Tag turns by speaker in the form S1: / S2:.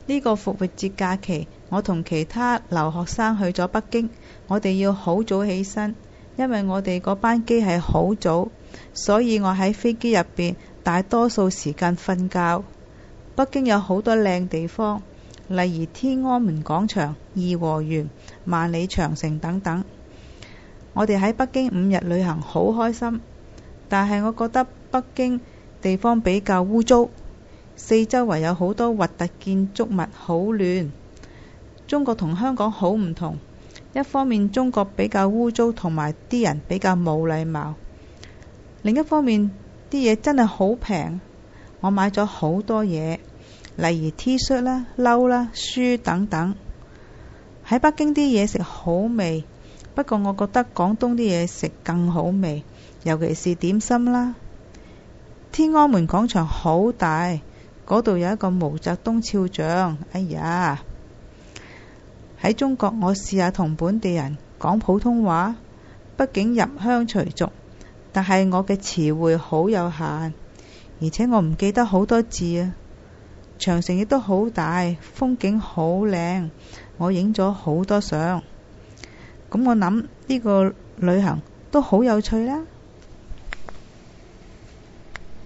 S1: 呢個復活節假期，我同其他留學生去咗北京。我哋要好早起身，因為我哋嗰班機係好早，所以我喺飛機入邊大多數時間瞓覺。北京有好多靚地方，例如天安門廣場、頤和園、萬里長城等等。我哋喺北京5日旅行好開心，但係我覺得北京地方比較污糟，四周圍有好多核突建築物，好亂。中國同香港好唔同，一方面中國比較污糟，同埋啲人比較冇禮貌，另一方面啲嘢真係好平。我買咗好多嘢，例如 T 恤啦、褸啦、書等等。喺北京啲嘢食好味，不過我覺得廣東啲嘢食更好味，尤其是點心啦。天安門廣場好大，嗰度有一個毛澤東肖像。哎呀！喺中國我試下同本地人講普通話，畢竟入鄉隨俗，但係我嘅詞彙好有限，而且我唔記得好多字啊。長城亦都好大，風景好靚，我影咗好多相。咁我諗呢個旅行都好有趣啦。